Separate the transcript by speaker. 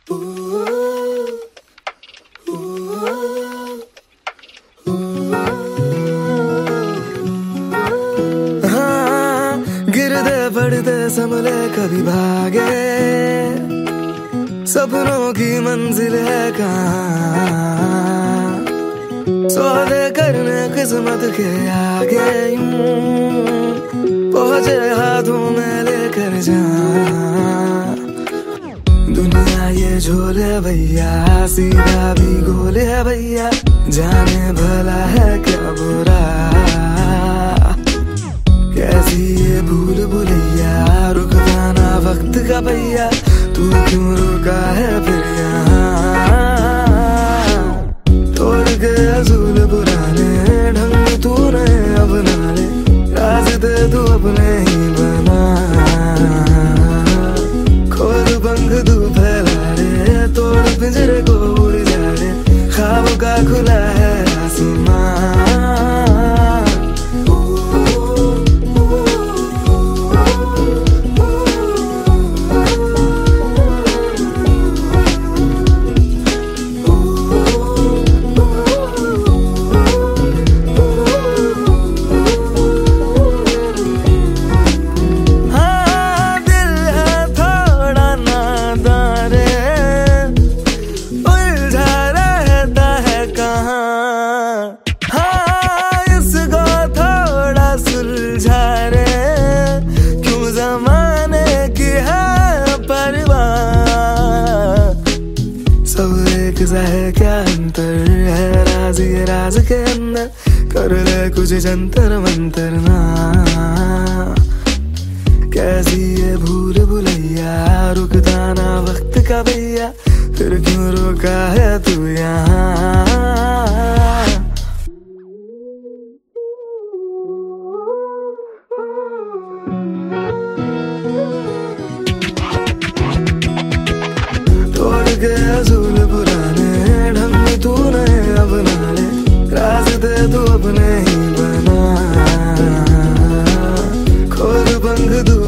Speaker 1: गिरते पड़ते संभले कभी भागे, सपनों की मंजिल है कहाँ। सौदे करने किस्मत के आगे पहुंचे हाथों में लेकर जा। दुनिया ये झोल है भैया, सीधा भी गोल है भैया, जाने भला है क्या बुरा। कैसी ये भूल भुलैया, रुक जाना वक्त का भैया, तू क्यों रुका है फिर यहाँ। तोड़ के असूल पुराने ढंग तू ने अपना ले, रास्ते तू अपने ही बना। खोल पंख तू फैला रे, तोड़ पिंजरे को उड़ जा रे, ख्वाब का खुला है आसमां। है क्या अंतर है, राज ये राज के अंदर, कर ले कुछ जंतर मंतर ना। कैसी ये भूल भुलैया, रुकता ना वक्त का भैया, फिर क्यों रुका है तू यहाँ। तोड़ के असूल पुराने ढंग तू ने अपना ले, रास्ते तू अपने ही बना। खोल पंख तू